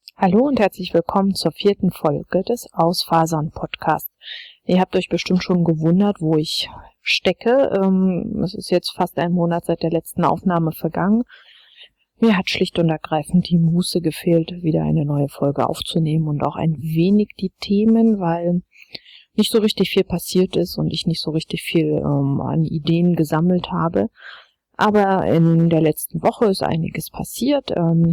Hallo und herzlich willkommen zur 4. Folge des Ausfasern-Podcasts. Ihr habt euch bestimmt schon gewundert, wo ich stecke. Es ist jetzt fast ein Monat seit der letzten Aufnahme vergangen. Mir hat schlicht und ergreifend die Muße gefehlt, wieder eine neue Folge aufzunehmen und auch ein wenig die Themen, weil nicht so richtig viel passiert ist und ich nicht so richtig viel an Ideen gesammelt habe. Aber in der letzten Woche ist einiges passiert.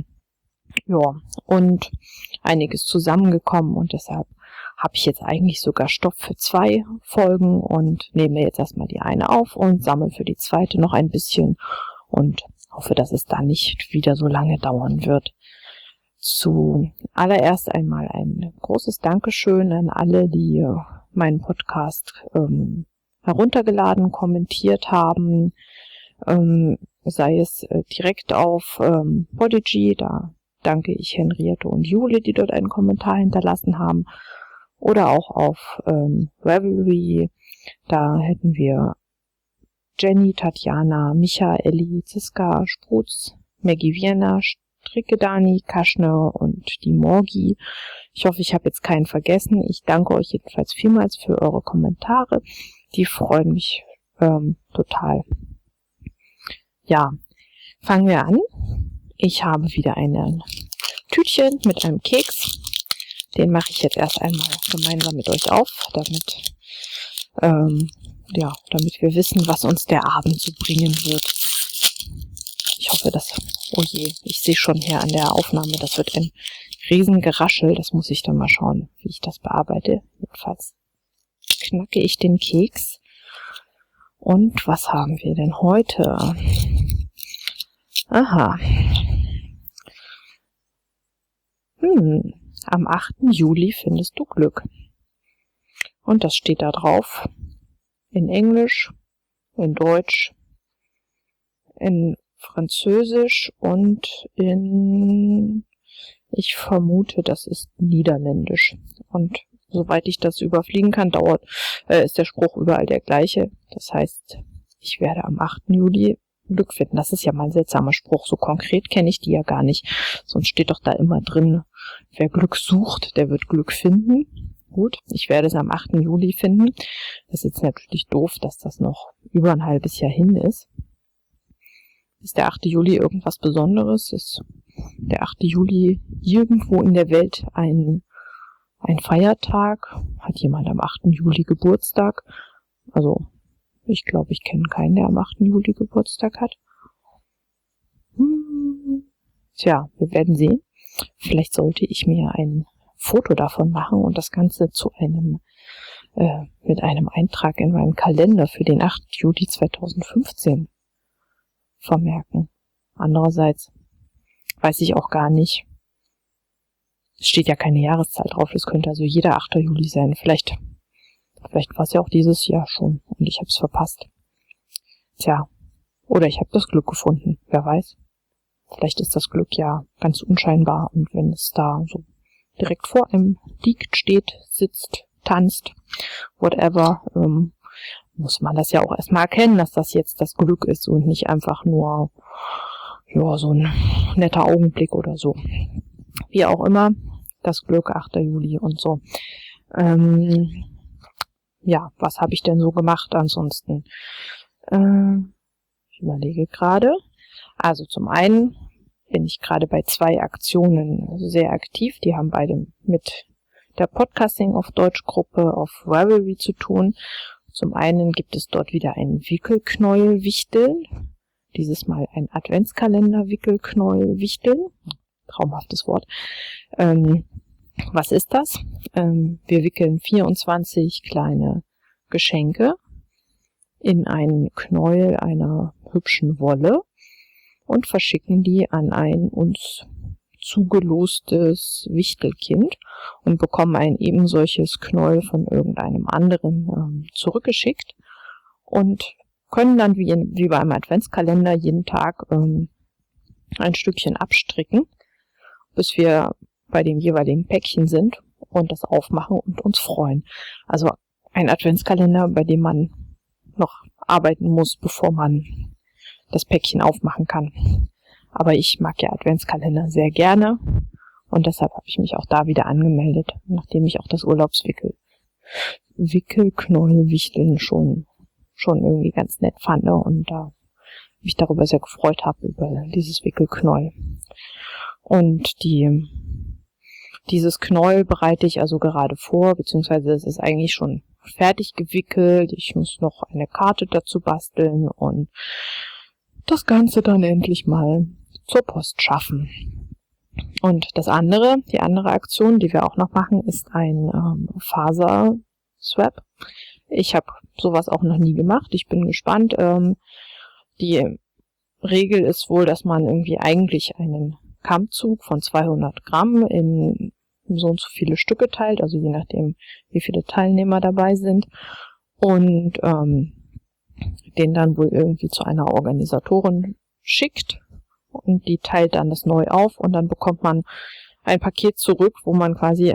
Und einiges zusammengekommen und deshalb habe ich jetzt eigentlich sogar Stoff für 2 Folgen und nehme jetzt erstmal die eine auf und sammle für die zweite noch ein bisschen und hoffe, dass es da nicht wieder so lange dauern wird. Zuallererst einmal ein großes Dankeschön an alle, die meinen Podcast heruntergeladen, kommentiert haben, sei es direkt auf Podigy, da danke ich Henriette und Jule, die dort einen Kommentar hinterlassen haben. Oder auch auf Ravelry. Da hätten wir Jenny, Tatjana, Micha, Elli, Ziska, Sprutz, Maggie Wiener, Stricke Dani, Kaschner und die Morgi. Ich hoffe, ich habe jetzt keinen vergessen. Ich danke euch jedenfalls vielmals für eure Kommentare. Die freuen mich total. Ja, fangen wir an. Ich habe wieder ein Tütchen mit einem Keks. Den mache ich jetzt erst einmal gemeinsam mit euch auf, damit wir wissen, was uns der Abend so bringen wird. Ich hoffe, oh je, ich sehe schon hier an der Aufnahme, das wird ein Riesengeraschel. Das muss ich dann mal schauen, wie ich das bearbeite. Jedenfalls knacke ich den Keks. Und was haben wir denn heute? Aha. Am 8. Juli findest du Glück. Und das steht da drauf. In Englisch, in Deutsch, in Französisch und ich vermute, das ist Niederländisch. Und soweit ich das überfliegen kann, ist der Spruch überall der gleiche. Das heißt, ich werde am 8. Juli Glück finden. Das ist ja mal ein seltsamer Spruch. So konkret kenne ich die ja gar nicht. Sonst steht doch da immer drin, wer Glück sucht, der wird Glück finden. Gut, ich werde es am 8. Juli finden. Das ist jetzt natürlich doof, dass das noch über ein halbes Jahr hin ist. Ist der 8. Juli irgendwas Besonderes? Ist der 8. Juli irgendwo in der Welt ein Feiertag? Hat jemand am 8. Juli Geburtstag? Also, ich glaube, ich kenne keinen, der am 8. Juli Geburtstag hat. Tja, wir werden sehen. Vielleicht sollte ich mir ein Foto davon machen und das Ganze mit einem Eintrag in meinen Kalender für den 8. Juli 2015 vermerken. Andererseits weiß ich auch gar nicht. Es steht ja keine Jahreszahl drauf. Es könnte also jeder 8. Juli sein. Vielleicht war es ja auch dieses Jahr schon und ich habe es verpasst. Tja, oder ich habe das Glück gefunden, wer weiß. Vielleicht ist das Glück ja ganz unscheinbar und wenn es da so direkt vor einem liegt, steht, sitzt, tanzt, whatever, muss man das ja auch erstmal erkennen, dass das jetzt das Glück ist und nicht einfach nur so ein netter Augenblick oder so. Wie auch immer, das Glück, 8. Juli und so. Ja, was habe ich denn so gemacht ansonsten? Ich überlege gerade. Also zum einen bin ich gerade bei 2 Aktionen sehr aktiv. Die haben beide mit der Podcasting auf Deutsch Gruppe auf Ravelry zu tun. Zum einen gibt es dort wieder ein Wickelknäuel-Wichteln. Dieses Mal ein Adventskalender-Wickelknäuel-Wichteln. Traumhaftes Wort. Was ist das? Wir wickeln 24 kleine Geschenke in einen Knäuel einer hübschen Wolle und verschicken die an ein uns zugelostes Wichtelkind und bekommen ein eben solches Knäuel von irgendeinem anderen zurückgeschickt und können dann wie beim Adventskalender jeden Tag ein Stückchen abstricken, bis wir bei dem jeweiligen Päckchen sind und das aufmachen und uns freuen. Also ein Adventskalender, bei dem man noch arbeiten muss, bevor man das Päckchen aufmachen kann. Aber ich mag ja Adventskalender sehr gerne Und deshalb habe ich mich auch da wieder angemeldet, nachdem ich auch das Wickelknollwichteln schon irgendwie ganz nett fand und da mich darüber sehr gefreut habe, über dieses Wickelknoll. Und dieses Knoll bereite ich also gerade vor, beziehungsweise es ist eigentlich schon fertig gewickelt. Ich muss noch eine Karte dazu basteln und das Ganze dann endlich mal zur Post schaffen. Und die andere Aktion, die wir auch noch machen, ist ein Faserswap. Ich habe sowas auch noch nie gemacht. Ich bin gespannt. Die Regel ist wohl, dass man irgendwie eigentlich einen Kammzug von 200 Gramm in so und so viele Stücke teilt, also je nachdem, wie viele Teilnehmer dabei sind, und den dann wohl irgendwie zu einer Organisatorin schickt und die teilt dann das neu auf und dann bekommt man ein Paket zurück, wo man quasi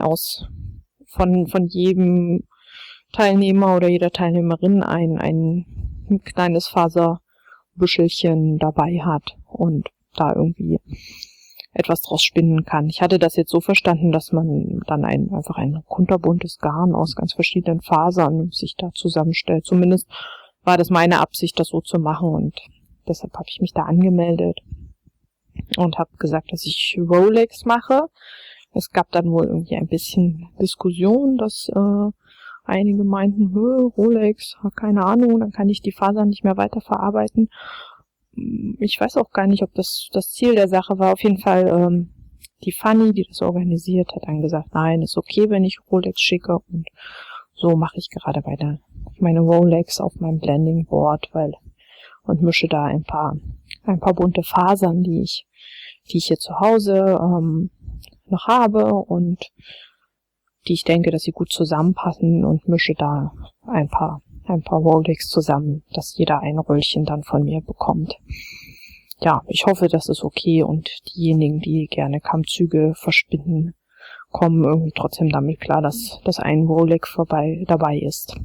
von jedem Teilnehmer oder jeder Teilnehmerin ein kleines Faserbüschelchen dabei hat und da irgendwie etwas draus spinnen kann. Ich hatte das jetzt so verstanden, dass man dann einfach ein kunterbuntes Garn aus ganz verschiedenen Fasern sich da zusammenstellt. Zumindest war das meine Absicht, das so zu machen und deshalb habe ich mich da angemeldet und habe gesagt, dass ich Rolex mache. Es gab dann wohl irgendwie ein bisschen Diskussion, dass einige meinten, Rolex, keine Ahnung, dann kann ich die Fasern nicht mehr weiterverarbeiten. Ich weiß auch gar nicht, ob das Ziel der Sache war. Auf jeden Fall, die Fanny, die das organisiert, hat dann gesagt, nein, ist okay, wenn ich Rolex schicke. Und so mache ich gerade meine Rolex auf meinem Blending Board, und mische da ein paar bunte Fasern, die ich hier zu Hause noch habe und die ich denke, dass sie gut zusammenpassen, und mische da ein paar Rolex zusammen, dass jeder ein Röllchen dann von mir bekommt. Ja, ich hoffe, das ist okay und diejenigen, die gerne Kammzüge verspinnen, kommen irgendwie trotzdem damit klar, dass ein Rolex dabei ist.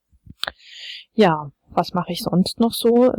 Ja, was mache ich sonst noch so?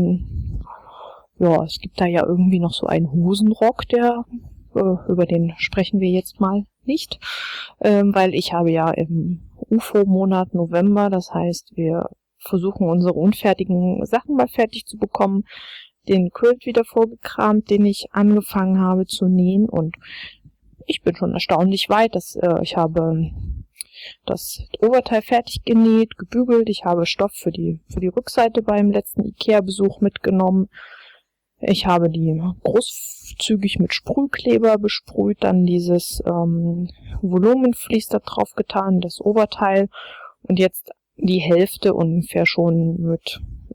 Ja, es gibt da ja irgendwie noch so einen Hosenrock, über den sprechen wir jetzt mal nicht, weil ich habe ja im UFO-Monat November, das heißt, wir versuchen unsere unfertigen Sachen mal fertig zu bekommen, den Quilt wieder vorgekramt, den ich angefangen habe zu nähen, und ich bin schon erstaunlich weit, ich habe das Oberteil fertig genäht, gebügelt, ich habe Stoff für die Rückseite beim letzten Ikea-Besuch mitgenommen. Ich habe die großzügig mit Sprühkleber besprüht, dann dieses Volumenvlies da drauf getan, das Oberteil, und jetzt die Hälfte ungefähr schon mit,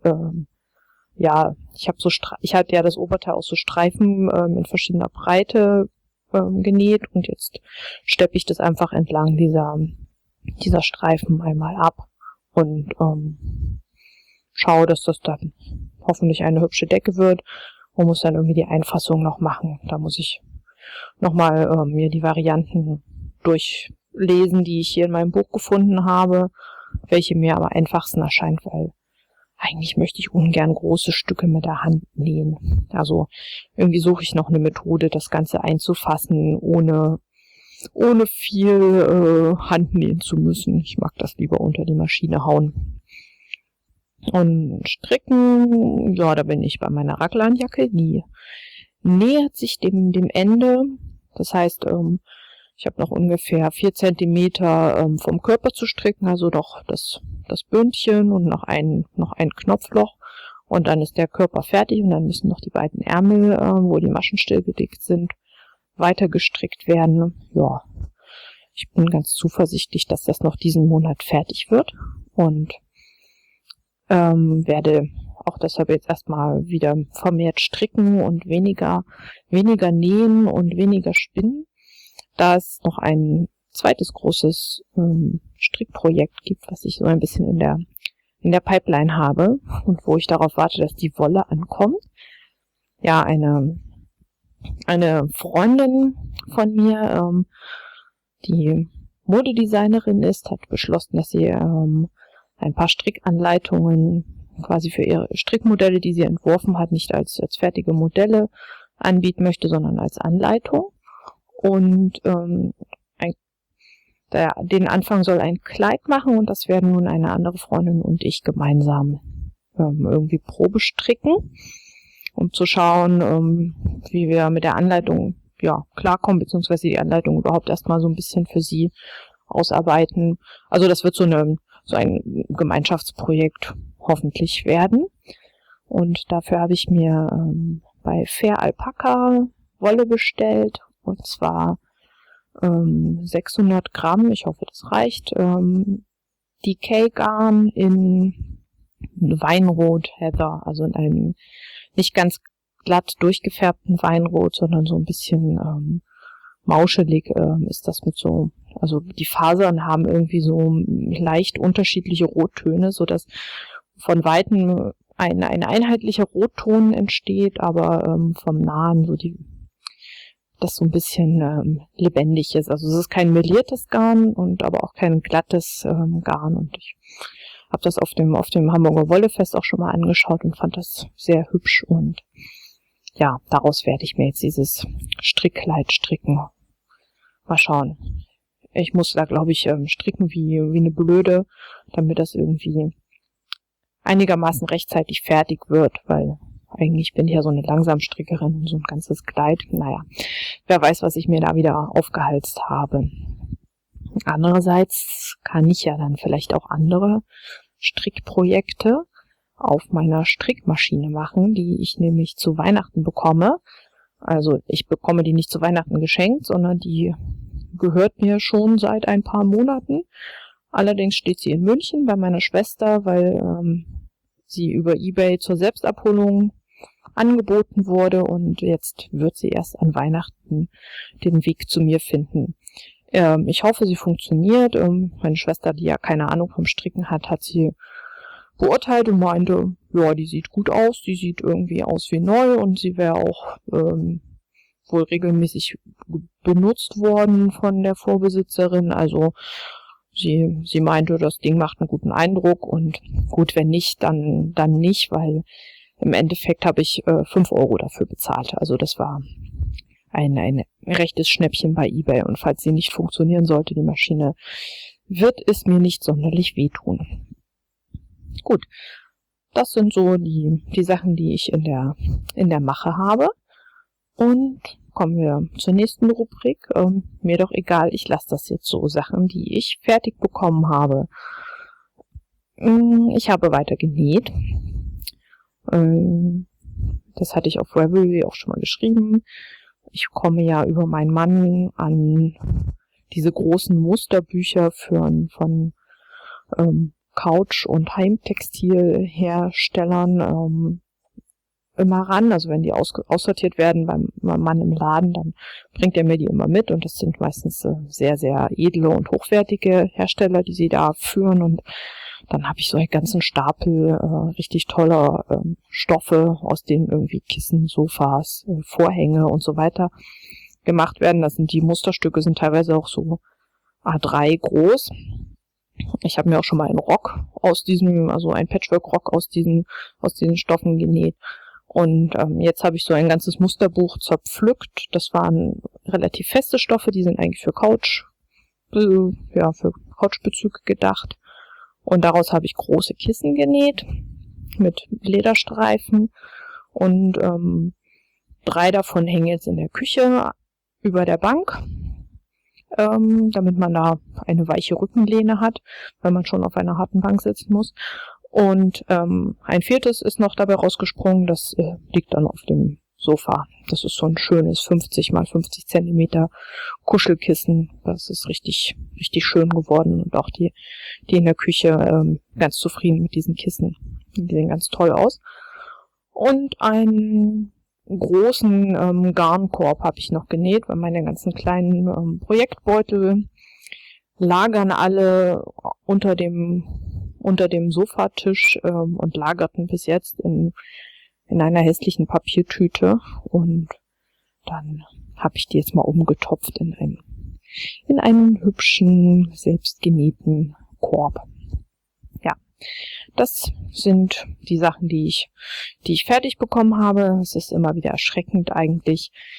ich hatte ja das Oberteil aus so Streifen in verschiedener Breite genäht, und jetzt steppe ich das einfach entlang dieser Streifen einmal ab und schaue, dass das dann hoffentlich eine hübsche Decke wird. Und muss dann irgendwie die Einfassung noch machen. Da muss ich nochmal mir die Varianten durchlesen, die ich hier in meinem Buch gefunden habe, welche mir aber einfachsten erscheint, weil eigentlich möchte ich ungern große Stücke mit der Hand nähen. Also irgendwie suche ich noch eine Methode, das Ganze einzufassen, ohne viel Hand nähen zu müssen. Ich mag das lieber unter die Maschine hauen. Und stricken, ja, da bin ich bei meiner Raglanjacke, die nähert sich dem Ende. Das heißt, ich habe noch ungefähr 4 Zentimeter vom Körper zu stricken, also doch das Bündchen und noch ein Knopfloch, und dann ist der Körper fertig, und dann müssen noch die beiden Ärmel, wo die Maschen stillgelegt sind, weiter gestrickt werden. Ja, ich bin ganz zuversichtlich, dass das noch diesen Monat fertig wird, und werde auch deshalb jetzt erstmal wieder vermehrt stricken und weniger nähen und weniger spinnen, da es noch ein zweites großes Strickprojekt gibt, was ich so ein bisschen in der Pipeline habe und wo ich darauf warte, dass die Wolle ankommt. Ja, eine Freundin von mir, die Modedesignerin ist, hat beschlossen, dass sie ein paar Strickanleitungen quasi für ihre Strickmodelle, die sie entworfen hat, nicht als fertige Modelle anbieten möchte, sondern als Anleitung. Und den Anfang soll ein Kleid machen und das werden nun eine andere Freundin und ich gemeinsam irgendwie Probe stricken, um zu schauen, wie wir mit der Anleitung klarkommen, beziehungsweise die Anleitung überhaupt erstmal so ein bisschen für sie ausarbeiten. Also das wird so ein Gemeinschaftsprojekt hoffentlich werden. Und dafür habe ich mir bei Fair Alpaca Wolle bestellt, und zwar 600 Gramm, ich hoffe, das reicht, Decay-Garn in Weinrot Heather, also in einem nicht ganz glatt durchgefärbten Weinrot, sondern so ein bisschen mauschelig ist das mit so, also die Fasern haben irgendwie so leicht unterschiedliche Rottöne, so dass von Weitem ein einheitlicher Rotton entsteht, aber vom Nahen so das so ein bisschen lebendig ist. Also es ist kein meliertes Garn und aber auch kein glattes Garn. Und ich habe das auf dem Hamburger Wollefest auch schon mal angeschaut und fand das sehr hübsch. Und ja, daraus werde ich mir jetzt dieses Strickkleid stricken. Mal schauen. Ich muss da, glaube ich, stricken wie eine Blöde, damit das irgendwie einigermaßen rechtzeitig fertig wird, weil eigentlich bin ich ja so eine Langsamstrickerin und so ein ganzes Kleid. Naja, wer weiß, was ich mir da wieder aufgehalst habe. Andererseits kann ich ja dann vielleicht auch andere Strickprojekte auf meiner Strickmaschine machen, die ich nämlich zu Weihnachten bekomme. Also ich bekomme die nicht zu Weihnachten geschenkt, sondern die gehört mir schon seit ein paar Monaten. Allerdings steht sie in München bei meiner Schwester, weil sie über eBay zur Selbstabholung angeboten wurde und jetzt wird sie erst an Weihnachten den Weg zu mir finden. Ich hoffe, sie funktioniert. Meine Schwester, die ja keine Ahnung vom Stricken hat, hat sie beurteilt und meinte, ja, die sieht gut aus, die sieht irgendwie aus wie neu und sie wäre auch wohl regelmäßig benutzt worden von der Vorbesitzerin. Also sie meinte, das Ding macht einen guten Eindruck und gut, wenn nicht, dann nicht, weil im Endeffekt habe ich 5 Euro dafür bezahlt. Also das war ein rechtes Schnäppchen bei eBay und falls sie nicht funktionieren sollte, die Maschine, wird es mir nicht sonderlich wehtun. Gut, das sind so die Sachen, die ich in der Mache habe. Und kommen wir zur nächsten Rubrik. Mir doch egal, ich lasse das jetzt so, Sachen, die ich fertig bekommen habe. Ich habe weiter genäht. Das hatte ich auf Ravelry auch schon mal geschrieben. Ich komme ja über meinen Mann an diese großen Musterbücher von Couch- und Heimtextilherstellern immer ran. Also wenn die aussortiert werden beim Mann im Laden, dann bringt er mir die immer mit und das sind meistens sehr, sehr edle und hochwertige Hersteller, die sie da führen und dann habe ich so einen ganzen Stapel richtig toller Stoffe, aus denen irgendwie Kissen, Sofas, Vorhänge und so weiter gemacht werden. Die Musterstücke sind teilweise auch so A3 groß. Ich habe mir auch schon mal einen Rock also ein Patchwork-Rock aus diesen Stoffen genäht. Und jetzt habe ich so ein ganzes Musterbuch zerpflückt. Das waren relativ feste Stoffe, die sind eigentlich für Couchbezüge gedacht. Und daraus habe ich große Kissen genäht mit Lederstreifen und 3 davon hängen jetzt in der Küche über der Bank, damit man da eine weiche Rückenlehne hat, weil man schon auf einer harten Bank sitzen muss. Und ein 4. ist noch dabei rausgesprungen, das liegt dann auf dem Sofa. Das ist so ein schönes 50 x 50 Zentimeter Kuschelkissen. Das ist richtig, richtig schön geworden und auch die in der Küche ganz zufrieden mit diesen Kissen. Die sehen ganz toll aus. Und einen großen Garnkorb habe ich noch genäht, weil meine ganzen kleinen Projektbeutel lagern alle unter dem Sofatisch und lagerten bis jetzt in einer hässlichen Papiertüte und dann habe ich die jetzt mal umgetopft in einen hübschen, selbstgenähten Korb. Ja, das sind die Sachen, die ich fertig bekommen habe. Es ist immer wieder erschreckend eigentlich,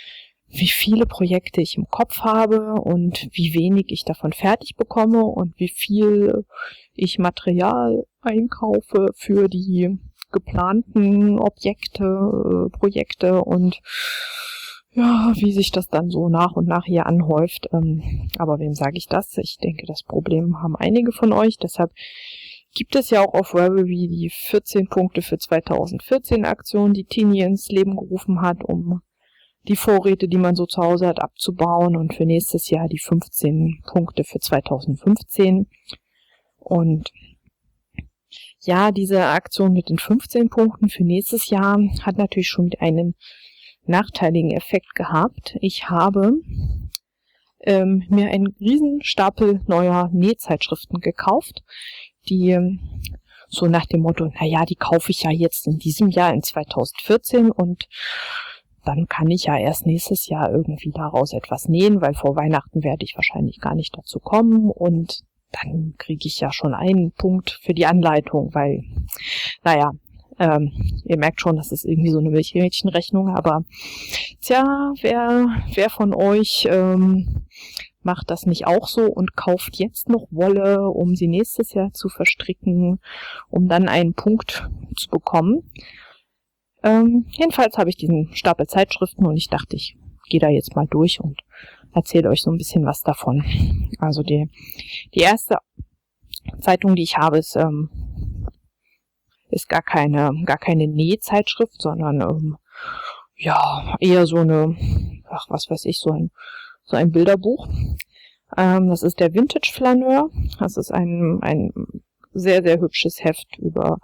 wie viele Projekte ich im Kopf habe und wie wenig ich davon fertig bekomme und wie viel ich Material einkaufe für die geplanten Objekte, Projekte und ja, wie sich das dann so nach und nach hier anhäuft. Aber wem sage ich das? Ich denke, das Problem haben einige von euch. Deshalb gibt es ja auch auf Ravelry die 14 Punkte für 2014 Aktion, die Tini ins Leben gerufen hat, um die Vorräte, die man so zu Hause hat, abzubauen, und für nächstes Jahr die 15 Punkte für 2015. Und ja, diese Aktion mit den 15 Punkten für nächstes Jahr hat natürlich schon einen nachteiligen Effekt gehabt. Ich habe mir einen riesen Stapel neuer Nähzeitschriften gekauft, die so nach dem Motto, naja, die kaufe ich ja jetzt in diesem Jahr, in 2014, und dann kann ich ja erst nächstes Jahr irgendwie daraus etwas nähen, weil vor Weihnachten werde ich wahrscheinlich gar nicht dazu kommen, und dann kriege ich ja schon einen Punkt für die Anleitung, weil, naja, ihr merkt schon, das ist irgendwie so eine Milchmädchenrechnung, aber tja, wer von euch macht das nicht auch so und kauft jetzt noch Wolle, um sie nächstes Jahr zu verstricken, um dann einen Punkt zu bekommen? Jedenfalls habe ich diesen Stapel Zeitschriften und ich dachte, ich gehe da jetzt mal durch und erzähle euch so ein bisschen was davon. Also die erste Zeitung, die ich habe, ist gar keine Nähzeitschrift, sondern ja, eher so eine, was weiß ich, so ein Bilderbuch. Das ist der Vintage Flaneur. Das ist ein sehr, sehr hübsches Heft über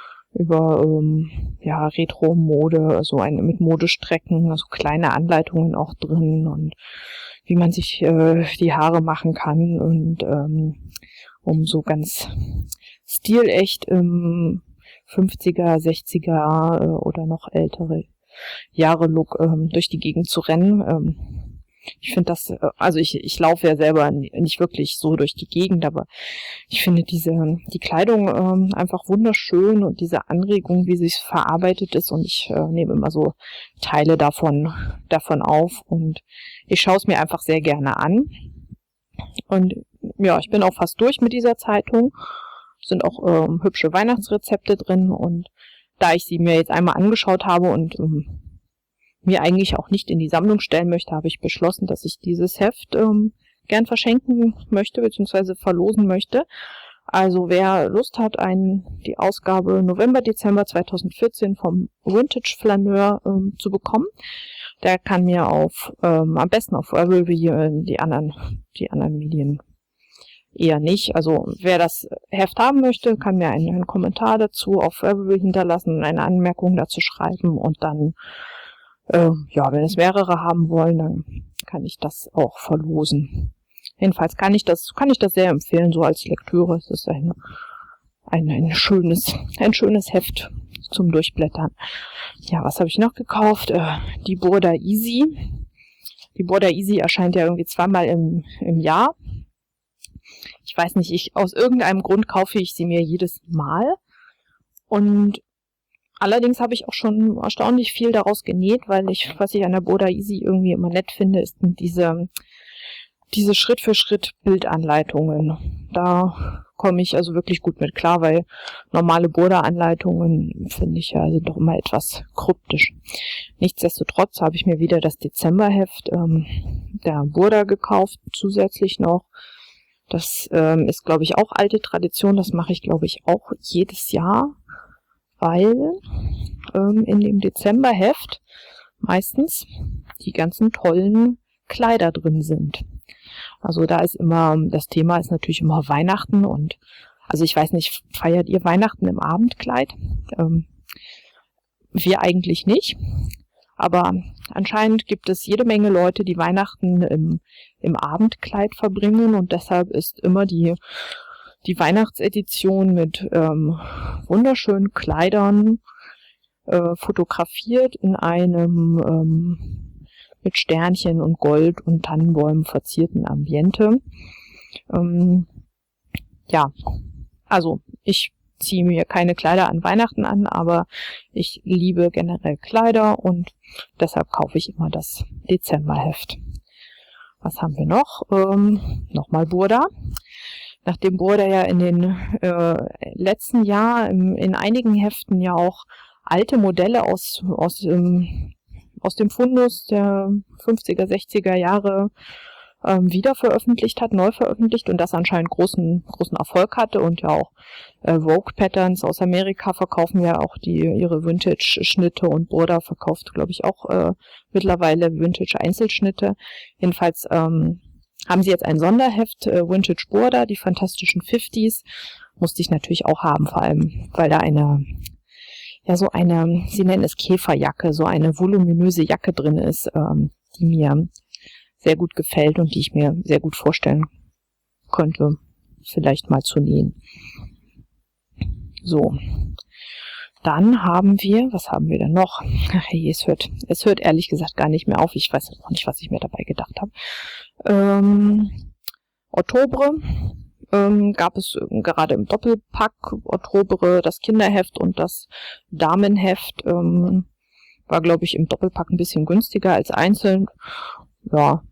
ja, Retro-Mode, also mit Modestrecken, also kleine Anleitungen auch drin und wie man sich die Haare machen kann, und um so ganz stilecht im 50er, 60er oder noch ältere Jahre Look durch die Gegend zu rennen. Ich finde das, also ich laufe ja selber nicht wirklich so durch die Gegend, aber ich finde die Kleidung einfach wunderschön und diese Anregung, wie sie verarbeitet ist, und ich nehme immer so Teile davon auf und ich schaue es mir einfach sehr gerne an. Und ja, ich bin auch fast durch mit dieser Zeitung. Sind auch hübsche Weihnachtsrezepte drin, und da ich sie mir jetzt einmal angeschaut habe und mir eigentlich auch nicht in die Sammlung stellen möchte, habe ich beschlossen, dass ich dieses Heft gern verschenken möchte bzw. verlosen möchte. Also wer Lust hat, die Ausgabe November-Dezember 2014 vom Vintage Flaneur zu bekommen, der kann mir am besten auf Ravelry, die anderen Medien eher nicht. Also wer das Heft haben möchte, kann mir einen Kommentar dazu auf Ravelry hinterlassen und eine Anmerkung dazu schreiben, und dann ja, wenn es mehrere haben wollen, dann kann ich das auch verlosen. Jedenfalls kann ich das sehr empfehlen, so als Lektüre. Es ist ein schönes Heft zum Durchblättern. Ja, was habe ich noch gekauft? Die Burda Easy. Die Burda Easy erscheint ja irgendwie zweimal im Jahr. Ich weiß nicht, aus irgendeinem Grund kaufe ich sie mir jedes Mal. Und allerdings habe ich auch schon erstaunlich viel daraus genäht, weil was ich an der Burda Easy irgendwie immer nett finde, ist diese Schritt-für-Schritt Bildanleitungen. Da komme ich also wirklich gut mit klar, weil normale Burda-Anleitungen finde ich ja sind doch immer etwas kryptisch. Nichtsdestotrotz habe ich mir wieder das Dezemberheft der Burda gekauft, zusätzlich noch. Das ist, glaube ich, auch alte Tradition. Das mache ich, glaube ich, auch jedes Jahr, weil in dem Dezemberheft meistens die ganzen tollen Kleider drin sind. Also da ist das Thema ist natürlich immer Weihnachten, und also ich weiß nicht, feiert ihr Weihnachten im Abendkleid? Wir eigentlich nicht, aber anscheinend gibt es jede Menge Leute, die Weihnachten im Abendkleid verbringen, und deshalb ist immer die Weihnachtsedition mit wunderschönen Kleidern fotografiert in einem mit Sternchen und Gold und Tannenbäumen verzierten Ambiente. Ja, also ich ziehe mir keine Kleider an Weihnachten an, aber ich liebe generell Kleider und deshalb kaufe ich immer das Dezemberheft. Was haben wir noch? Nochmal Burda. Nachdem Burda ja in den letzten Jahren in einigen Heften ja auch alte Modelle aus dem Fundus der 50er, 60er Jahre wieder veröffentlicht hat, neu veröffentlicht und das anscheinend großen Erfolg hatte und ja auch Vogue Patterns aus Amerika verkaufen ja auch ihre Vintage-Schnitte und Burda verkauft, glaube ich, auch mittlerweile Vintage-Einzelschnitte. Jedenfalls haben sie jetzt ein Sonderheft, Vintage Burda, die fantastischen 50s, musste ich natürlich auch haben, vor allem, weil da sie nennen es Käferjacke, so eine voluminöse Jacke drin ist, die mir sehr gut gefällt und die ich mir sehr gut vorstellen könnte, vielleicht mal zu nähen. So. Dann haben wir, was haben wir denn noch? Hey, es hört ehrlich gesagt gar nicht mehr auf. Ich weiß noch nicht, was ich mir dabei gedacht habe. Oktober gab es gerade im Doppelpack Oktober das Kinderheft und das Damenheft. War, glaube ich, im Doppelpack ein bisschen günstiger als einzeln. Ja,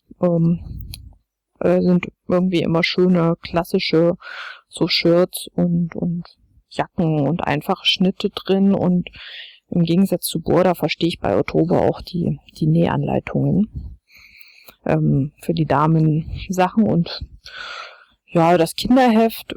sind irgendwie immer schöne, klassische so Shirts und Jacken und einfache Schnitte drin und im Gegensatz zu Burda verstehe ich bei Oktober auch die Nähanleitungen für die Damen Sachen und ja, das Kinderheft,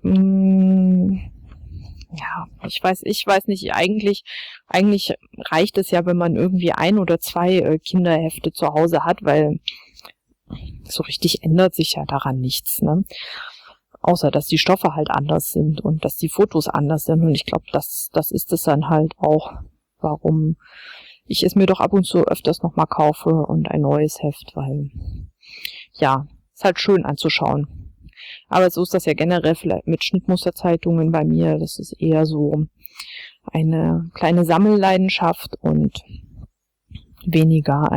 ja, ich weiß nicht, eigentlich reicht es ja, wenn man irgendwie 1 oder 2 Kinderhefte zu Hause hat, weil so richtig ändert sich ja daran nichts, ne? Außer, dass die Stoffe halt anders sind und dass die Fotos anders sind. Und ich glaube, das ist es dann halt auch, warum ich es mir doch ab und zu öfters nochmal kaufe und ein neues Heft, weil, ja, ist halt schön anzuschauen. Aber so ist das ja generell vielleicht mit Schnittmusterzeitungen bei mir. Das ist eher so eine kleine Sammelleidenschaft und weniger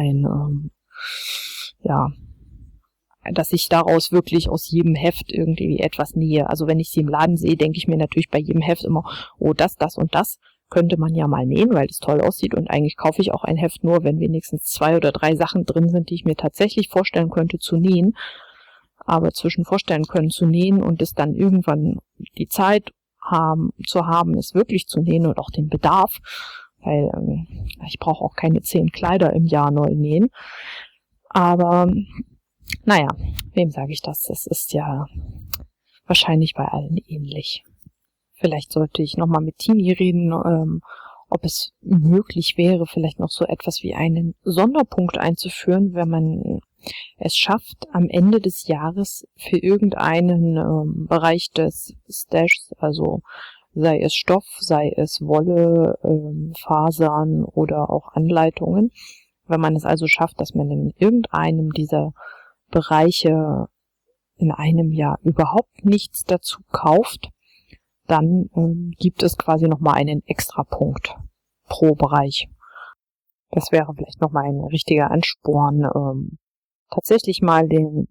dass ich daraus wirklich aus jedem Heft irgendwie etwas nähe. Also wenn ich sie im Laden sehe, denke ich mir natürlich bei jedem Heft immer, oh, das und das könnte man ja mal nähen, weil das toll aussieht. Und eigentlich kaufe ich auch ein Heft nur, wenn wenigstens 2 oder 3 Sachen drin sind, die ich mir tatsächlich vorstellen könnte zu nähen. Aber zwischen vorstellen können zu nähen und es dann irgendwann die Zeit haben, es wirklich zu nähen und auch den Bedarf, weil ich brauche auch keine 10 Kleider im Jahr neu nähen. Aber naja, wem sage ich das? Das ist ja wahrscheinlich bei allen ähnlich. Vielleicht sollte ich nochmal mit Tini reden, ob es möglich wäre, vielleicht noch so etwas wie einen Sonderpunkt einzuführen, wenn man es schafft, am Ende des Jahres für irgendeinen Bereich des Stashs, also sei es Stoff, sei es Wolle, Fasern oder auch Anleitungen, wenn man es also schafft, dass man in irgendeinem dieser Bereiche in einem Jahr überhaupt nichts dazu kauft, dann gibt es quasi nochmal einen Extrapunkt pro Bereich. Das wäre vielleicht nochmal ein richtiger Ansporn, tatsächlich mal den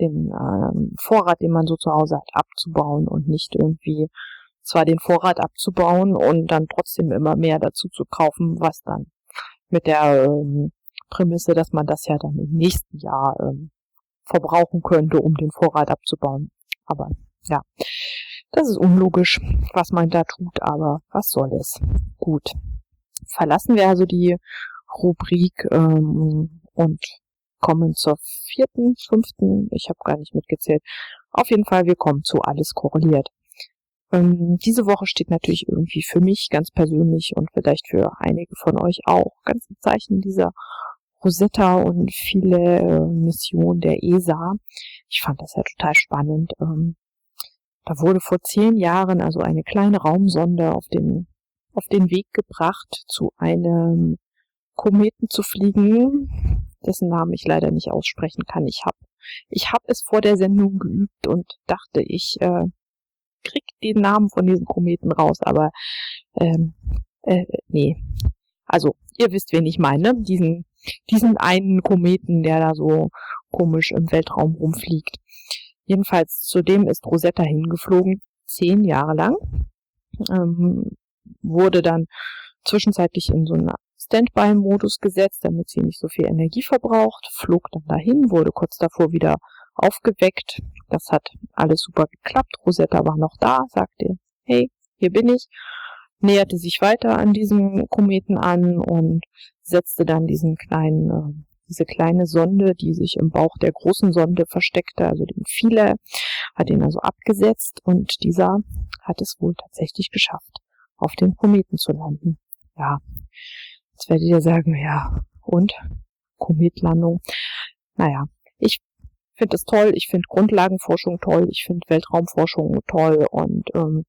Vorrat, den man so zu Hause hat, abzubauen und nicht irgendwie zwar den Vorrat abzubauen und dann trotzdem immer mehr dazu zu kaufen, was dann mit der Prämisse, dass man das ja dann im nächsten Jahr verbrauchen könnte, um den Vorrat abzubauen. Aber ja, das ist unlogisch, was man da tut, aber was soll es? Gut. Verlassen wir also die Rubrik und kommen zur 4., 5., ich habe gar nicht mitgezählt. Auf jeden Fall, wir kommen zu Alles korreliert. Diese Woche steht natürlich irgendwie für mich ganz persönlich und vielleicht für einige von euch auch ganz im Zeichen dieser Rosetta und viele Missionen der ESA. Ich fand das ja total spannend. Da wurde vor 10 Jahren also eine kleine Raumsonde auf den Weg gebracht, zu einem Kometen zu fliegen, dessen Namen ich leider nicht aussprechen kann. Ich hab es vor der Sendung geübt und dachte, ich krieg den Namen von diesem Kometen raus, aber nee. Also, ihr wisst, wen ich meine, diesen einen Kometen, der da so komisch im Weltraum rumfliegt. Jedenfalls, zu dem ist Rosetta hingeflogen, 10 Jahre lang. wurde dann zwischenzeitlich in so einen Standby-Modus gesetzt, damit sie nicht so viel Energie verbraucht, flog dann dahin, wurde kurz davor wieder aufgeweckt. Das hat alles super geklappt. Rosetta war noch da, sagte, hey, hier bin ich, näherte sich weiter an diesem Kometen an und setzte dann diese kleine Sonde, die sich im Bauch der großen Sonde versteckte, also den Philae, hat ihn also abgesetzt und dieser hat es wohl tatsächlich geschafft, auf dem Kometen zu landen. Ja, jetzt werdet ihr sagen, ja, und? Kometlandung? Naja, ich finde es toll, ich finde Grundlagenforschung toll, ich finde Weltraumforschung toll und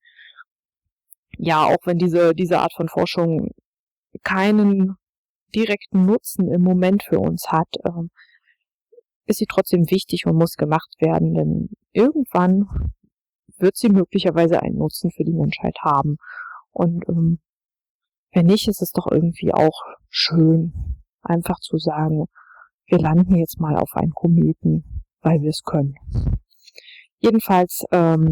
ja, auch wenn diese Art von Forschung keinen direkten Nutzen im Moment für uns hat, ist sie trotzdem wichtig und muss gemacht werden, denn irgendwann wird sie möglicherweise einen Nutzen für die Menschheit haben. Und wenn nicht, ist es doch irgendwie auch schön, einfach zu sagen, wir landen jetzt mal auf einen Kometen, weil wir es können. Jedenfalls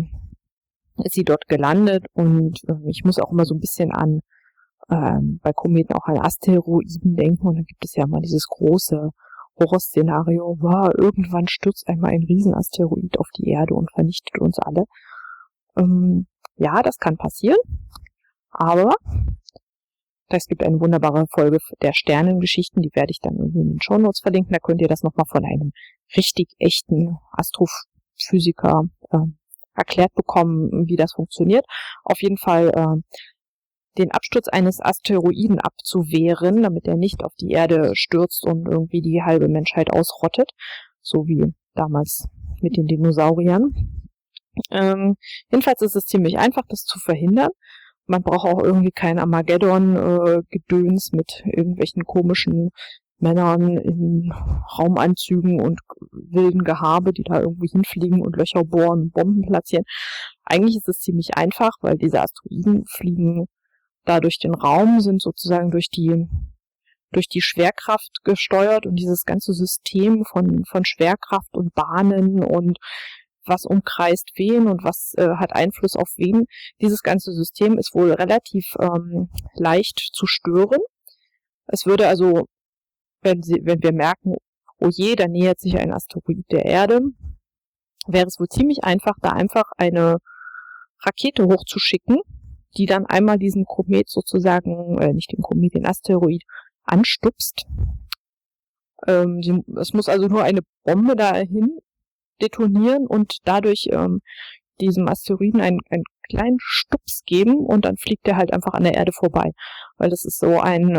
ist sie dort gelandet und ich muss auch immer so ein bisschen an bei Kometen auch an Asteroiden denken und dann gibt es ja mal dieses große Horrorszenario, wow, irgendwann stürzt einmal ein Riesenasteroid auf die Erde und vernichtet uns alle. Ja, das kann passieren, aber es gibt eine wunderbare Folge der Sternengeschichten, die werde ich dann irgendwie in den Shownotes verlinken, da könnt ihr das nochmal von einem richtig echten Astrophysiker erklärt bekommen, wie das funktioniert. Auf jeden Fall den Absturz eines Asteroiden abzuwehren, damit er nicht auf die Erde stürzt und irgendwie die halbe Menschheit ausrottet, so wie damals mit den Dinosauriern. Jedenfalls ist es ziemlich einfach, das zu verhindern. Man braucht auch irgendwie kein Armageddon-Gedöns mit irgendwelchen komischen Männern in Raumanzügen und wilden Gehabe, die da irgendwo hinfliegen und Löcher bohren, Bomben platzieren. Eigentlich ist es ziemlich einfach, weil diese Asteroiden fliegen da durch den Raum, sind sozusagen durch die Schwerkraft gesteuert und dieses ganze System von Schwerkraft und Bahnen und was umkreist wen und was hat Einfluss auf wen. Dieses ganze System ist wohl relativ leicht zu stören. Es würde also, wenn wir merken, oh je, da nähert sich ein Asteroid der Erde, wäre es wohl ziemlich einfach, da einfach eine Rakete hochzuschicken, die dann einmal diesen Komet sozusagen, nicht den Komet, den Asteroid anstupst. Es muss also nur eine Bombe dahin detonieren und dadurch diesem Asteroiden einen kleinen Stups geben und dann fliegt er halt einfach an der Erde vorbei. Weil das ist so ein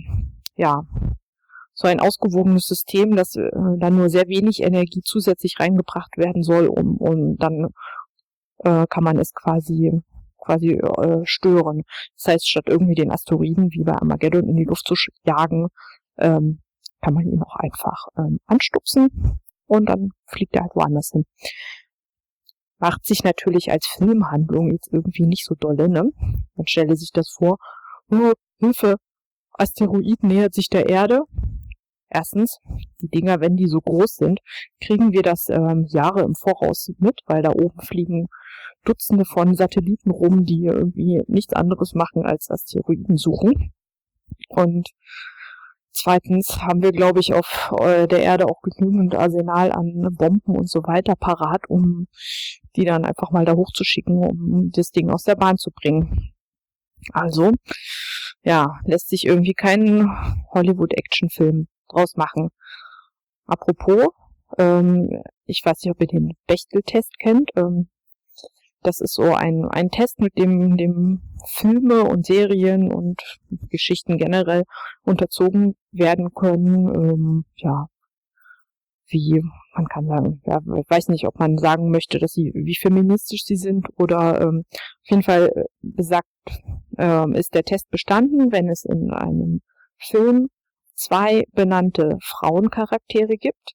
ausgewogenes System, dass dann nur sehr wenig Energie zusätzlich reingebracht werden soll, um dann kann man es quasi stören. Das heißt, statt irgendwie den Asteroiden wie bei Armageddon in die Luft zu jagen, kann man ihn auch einfach anstupsen und dann fliegt er halt woanders hin. Macht sich natürlich als Filmhandlung jetzt irgendwie nicht so dolle, ne? Man stelle sich das vor, oh, Hilfe, Asteroid nähert sich der Erde. Erstens, die Dinger, wenn die so groß sind, kriegen wir das Jahre im Voraus mit, weil da oben fliegen Dutzende von Satelliten rum, die irgendwie nichts anderes machen als Asteroiden suchen. Und zweitens haben wir, glaube ich, auf der Erde auch genügend Arsenal an Bomben und so weiter parat, um die dann einfach mal da hochzuschicken, um das Ding aus der Bahn zu bringen. Also, ja, lässt sich irgendwie kein Hollywood-Action-Film draus machen. Apropos, ich weiß nicht, ob ihr den Bechdel-Test kennt. Das ist so ein Test, mit dem Filme und Serien und Geschichten generell unterzogen werden können. Wie, man kann sagen, ja, ich weiß nicht, ob man sagen möchte, dass wie feministisch sie sind oder auf jeden Fall besagt, ist der Test bestanden, wenn es in einem Film 2 benannte Frauencharaktere gibt,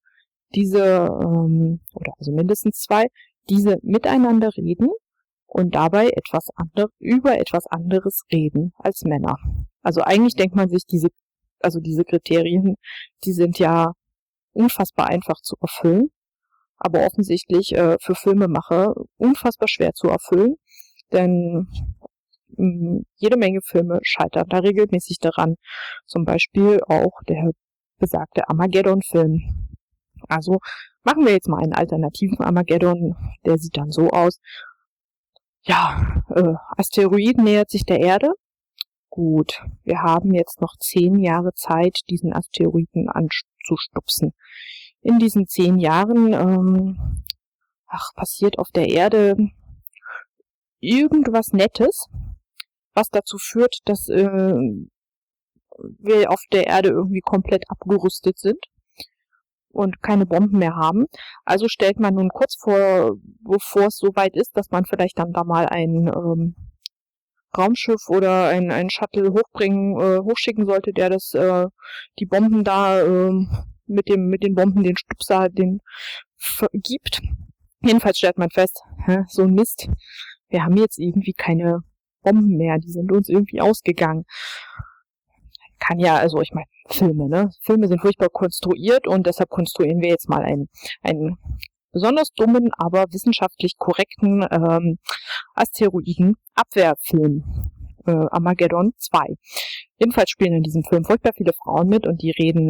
oder also mindestens 2, diese miteinander reden und dabei über etwas anderes reden als Männer. Also eigentlich denkt man sich, diese Kriterien, die sind ja unfassbar einfach zu erfüllen, aber offensichtlich für Filmemacher unfassbar schwer zu erfüllen, denn jede Menge Filme scheitern da regelmäßig daran. Zum Beispiel auch der besagte Armageddon-Film. Also machen wir jetzt mal einen alternativen Armageddon. Der sieht dann so aus. Ja, Asteroid nähert sich der Erde. Gut, wir haben jetzt noch 10 Jahre Zeit, diesen Asteroiden anzustupsen. In diesen 10 Jahren passiert auf der Erde irgendwas Nettes, was dazu führt, dass wir auf der Erde irgendwie komplett abgerüstet sind und keine Bomben mehr haben. Also stellt man nun kurz vor, bevor es soweit ist, dass man vielleicht dann da mal ein Raumschiff oder ein Shuttle hochschicken sollte, der die Bomben da mit den Bomben den Stupser gibt. Jedenfalls stellt man fest, so ein Mist, wir haben jetzt irgendwie keine Bomben mehr, die sind uns irgendwie ausgegangen. Kann ja, also ich meine, Filme, ne? Filme sind furchtbar konstruiert und deshalb konstruieren wir jetzt mal einen besonders dummen, aber wissenschaftlich korrekten Asteroiden-Abwehrfilm. Armageddon 2. Jedenfalls spielen in diesem Film furchtbar viele Frauen mit und die reden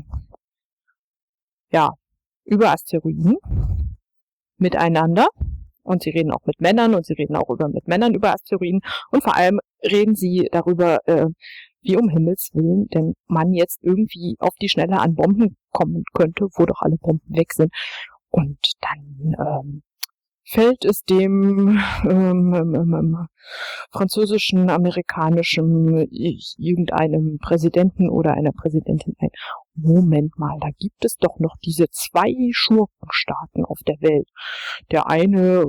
über Asteroiden miteinander. Und sie reden auch mit Männern und sie reden auch mit Männern über Asteroiden. Und vor allem reden sie darüber, wie um Himmels Willen denn man jetzt irgendwie auf die Schnelle an Bomben kommen könnte, wo doch alle Bomben weg sind. Und dann fällt es dem französischen, amerikanischen, irgendeinem Präsidenten oder einer Präsidentin ein: Moment mal, da gibt es doch noch diese 2 Schurkenstaaten auf der Welt. Der eine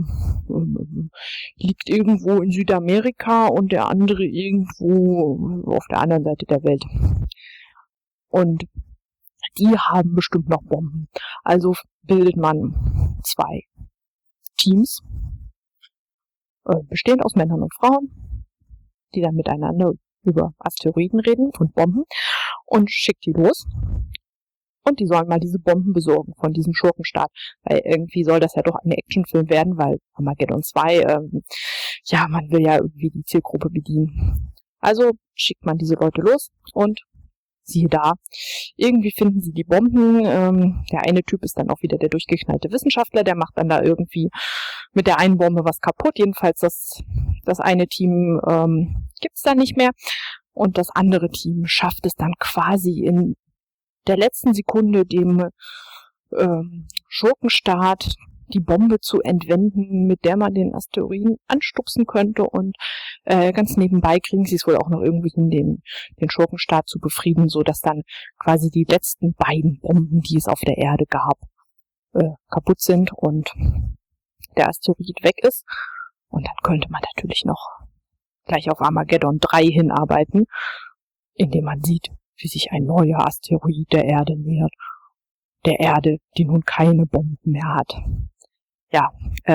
liegt irgendwo in Südamerika und der andere irgendwo auf der anderen Seite der Welt. Und die haben bestimmt noch Bomben. Also bildet man 2 Teams, bestehend aus Männern und Frauen, die dann miteinander über Asteroiden reden und Bomben, und schickt die los. Und die sollen mal diese Bomben besorgen von diesem Schurkenstaat. Weil irgendwie soll das ja doch ein Actionfilm werden, weil Armageddon 2, man will ja irgendwie die Zielgruppe bedienen. Also schickt man diese Leute los und siehe da, irgendwie finden sie die Bomben. Der eine Typ ist dann auch wieder der durchgeknallte Wissenschaftler, der macht dann da irgendwie mit der einen Bombe was kaputt. Jedenfalls das eine Team gibt's dann nicht mehr. Und das andere Team schafft es dann quasi in der letzten Sekunde dem Schurkenstaat die Bombe zu entwenden, mit der man den Asteroiden anstupsen könnte, und ganz nebenbei kriegen sie es wohl auch noch irgendwie hin, den Schurkenstaat zu befrieden, so dass dann quasi die letzten beiden Bomben, die es auf der Erde gab, kaputt sind und der Asteroid weg ist. Und dann könnte man natürlich noch gleich auf Armageddon 3 hinarbeiten, indem man sieht, wie sich ein neuer Asteroid der Erde nähert. Der Erde, die nun keine Bomben mehr hat. Ja,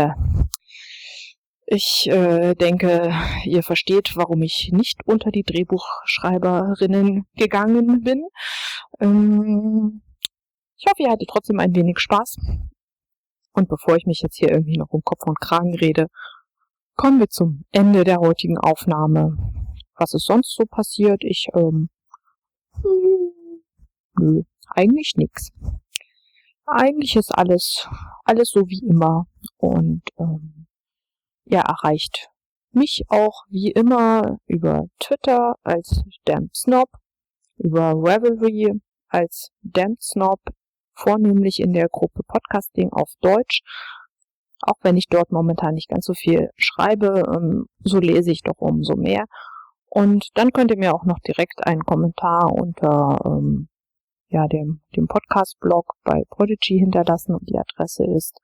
ich denke, ihr versteht, warum ich nicht unter die Drehbuchschreiberinnen gegangen bin. Ich hoffe, ihr hattet trotzdem ein wenig Spaß. Und bevor ich mich jetzt hier irgendwie noch um Kopf und Kragen rede, kommen wir zum Ende der heutigen Aufnahme. Was ist sonst so passiert? Nö, eigentlich nix. Eigentlich ist alles so wie immer, und ihr erreicht mich auch wie immer über Twitter als DampedSnob, über Ravelry als DampedSnob, vornehmlich in der Gruppe Podcasting auf Deutsch. Auch wenn ich dort momentan nicht ganz so viel schreibe, so lese ich doch umso mehr. Und dann könnt ihr mir auch noch direkt einen Kommentar unter dem Podcast-Blog bei Prodigy hinterlassen, und die Adresse ist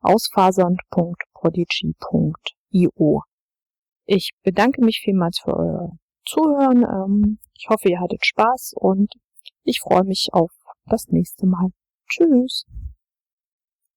ausfasernd.prodigy.io. Ich bedanke mich vielmals für euer Zuhören. Ich hoffe, ihr hattet Spaß, und ich freue mich auf das nächste Mal. Tschüss!